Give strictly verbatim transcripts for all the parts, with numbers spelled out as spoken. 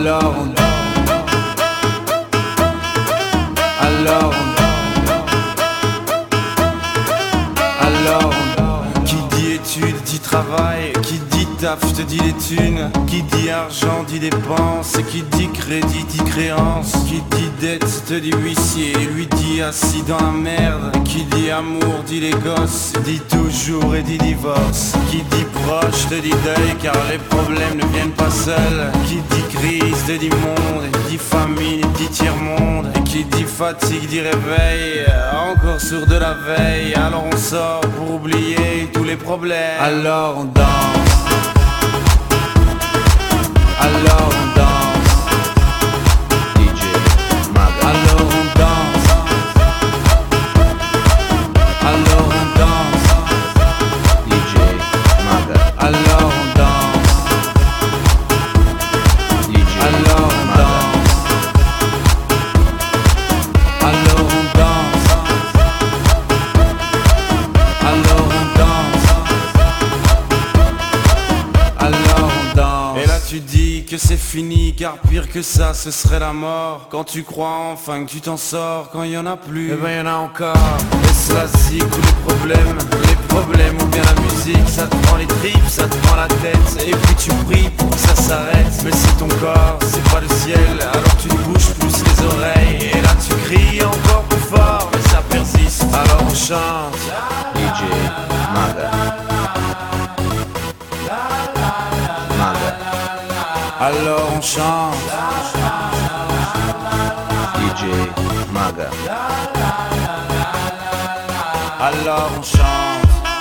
Alors on Alors on Alors on Qui dit études dit travail, qui dit taf te dit les thunes, qui dit argent dit dépenses, qui dit crédit dit créance, qui dit dette te dit huissier, lui dit assis dans la merde, qui dit amour dit les gosses, dit toujours et dit divorce, qui dit proche te dit deuil car les problèmes ne viennent pas seuls, qui dit crise te dit monde, dit famine dit tiers-monde, et qui dit fatigue dit réveil, encore sourd de la veille, alors on sort pour oublier tous les problèmes, alors on danse. Alors on danse. D J Maga. Alors on danse. Alors on danse. D J Maga. Alors on danse. D J Alors on Maga. danse. Alors on danse. Alors on danse. Alors on danse. Et là tu dis que c'est fini car pire que ça ce serait la mort. Quand tu crois enfin que tu t'en sors, quand il y en a plus, eh ben y en a encore. Et cela zig tous les problèmes, les problèmes ou bien la musique, ça te prend les tripes, ça te prend la tête. Et puis tu pries pour que ça s'arrête. Mais si ton corps c'est pas le ciel, alors tu te bouges plus les oreilles. Et là tu cries encore plus fort, mais ça persiste. Alors on chante. D J Maga. Maga. Alors on chante. D J Maga. Alors on chante.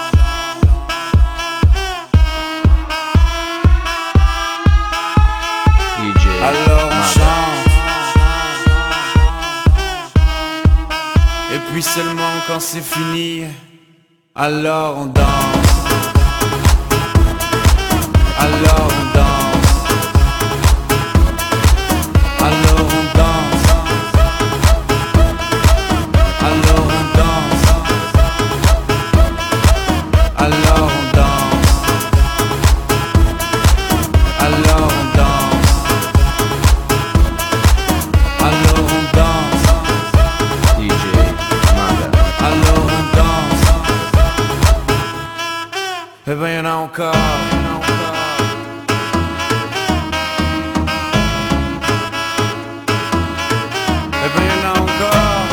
D J Alors on Maga. chante. Et puis seulement quand c'est fini, alors on danse. Alors on danse. Alors on danse. Alors on danse. Alors on danse. Alors on danse. Alors on danse. D J Maga. Alors on danse. Eh ben y'en a encore. Eh ben y'en a encore.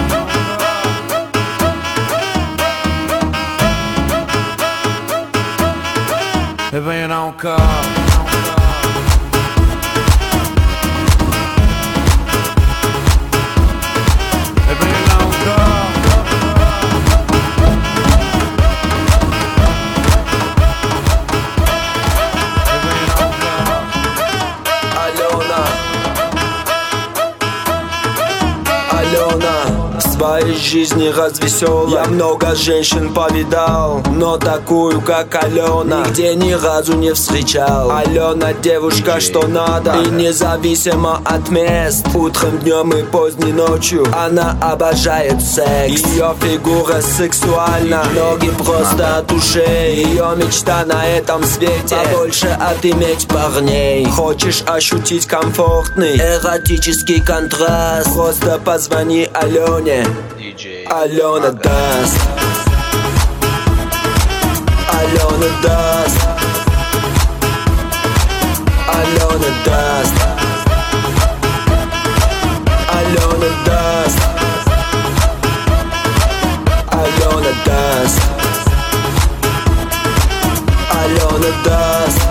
Eh ben y'en a encore. Eh ben y'en a encore. Eh ben y'en a encore. Алена, Алена, в своей жизни развеселой я много женщин повидал, но такую, как Алена, нигде ни разу не встречал. Алена девушка, что надо, и независимо от мест, утром, днем и поздней ночью она обожает секс. Ее фигура сексуальна, ноги просто от ушей. Ее мечта на этом свете побольше отыметь парней. Хочешь ощутить комфортный эротический контраст, просто позвони Алене. D J Алена даст. Алена даст. Алена даст. Алена даст. Алена даст. Алена даст.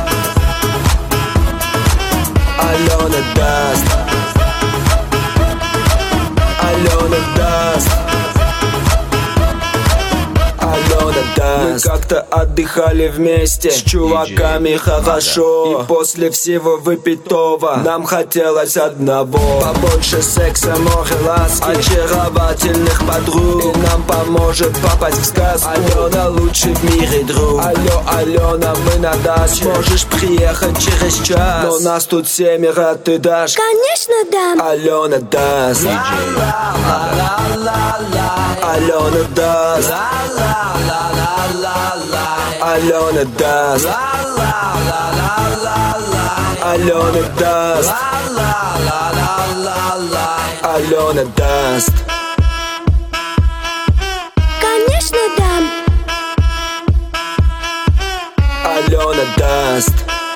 Алена даст. Алена даст. Алена даст. Мы как-то отдыхали вместе с чуваками хорошо, и после всего выпитого нам хотелось одного: побольше секса, море ласки, очаровательных подруг. И нам поможет попасть в сказку Алена, лучший в мире друг. Алло, Алена, мы на даче, можешь приехать через час, но нас тут семеро, ты дашь? Конечно, дам. Алена даст. D J Maga. Алена даст. Алена даст. Алена даст. Алена даст. Конечно, дам. Алена даст.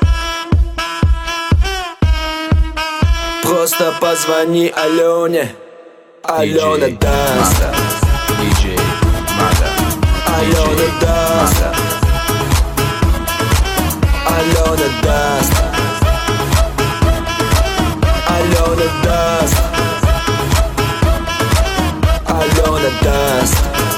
Просто позвони Алене. Алена даст. диджей Мага. Алена даст. Алена даст. Алена даст. Алена даст.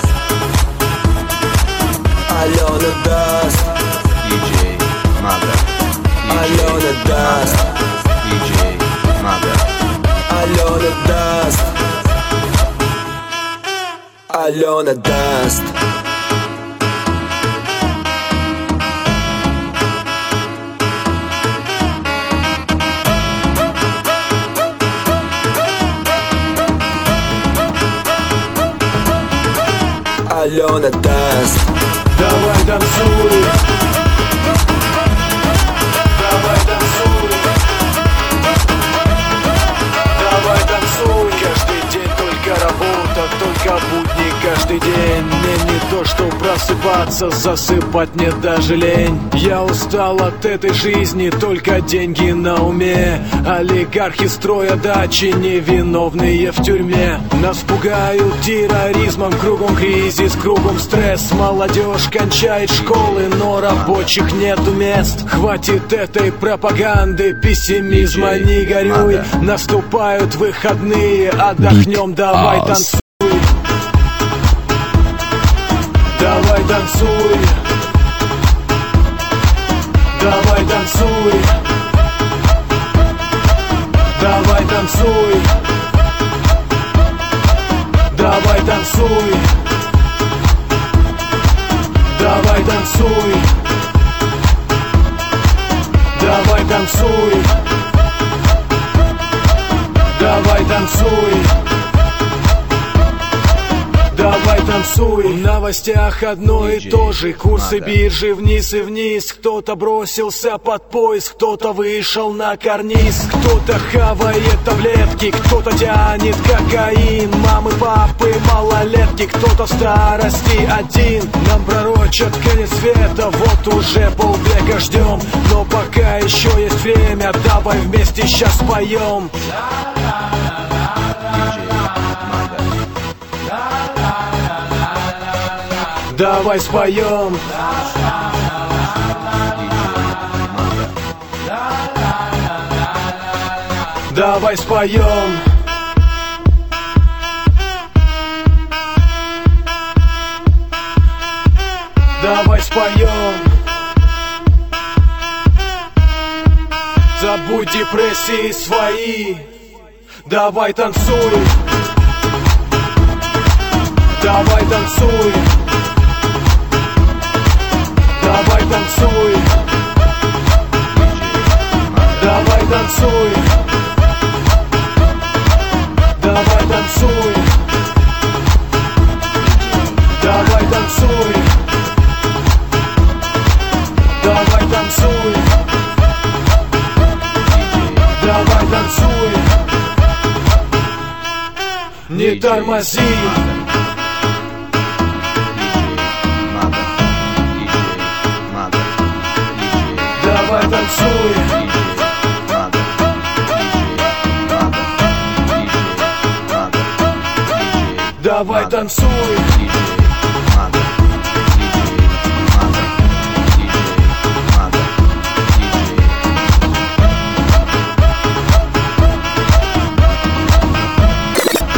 Алена даст. диджей Мага. Алена даст. диджей Мага. Алена даст. Алена даст. Алена даст. Давай танцуй. Давай танцуй. Давай танцуй. Каждый день только работа, только будни каждый день. Мне не то, что просыпаться, засыпать мне даже лень. Я устал от этой жизни, только деньги на уме. Олигархи строят дачи, невиновные в тюрьме. Нас пугают терроризмом, кругом кризис, кругом стресс. Молодежь кончает школы, но рабочих нету мест. Хватит этой пропаганды, пессимизма, не горюй. Наступают выходные, отдохнем, давай танцуй. Давай танцуй. Давай танцуй. Давай танцуй. Давай танцуй. Давай танцуй. Давай танцуй. Давай танцуй. Давай танцуй. В новостях одно и то же. Курсы биржи вниз и вниз. Кто-то бросился под поезд, кто-то вышел на карниз. Кто-то хавает таблетки, кто-то тянет кокаин. Мамы, папы, малолетки, кто-то в старости один. Нам пророчат конец света, вот уже полвека ждем. Но пока еще есть время, давай вместе сейчас поем. Давай споем. Давай споем. Давай споем. Забудь депрессии свои. Давай танцуй. Давай танцуй. Давай танцуй. Давай танцуй. Давай танцуй. Давай танцуй. Давай танцуй. Давай танцуй. Не тормози. Давай танцуй. Давай танцуй.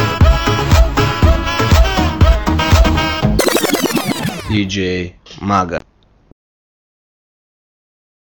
диджей Мага.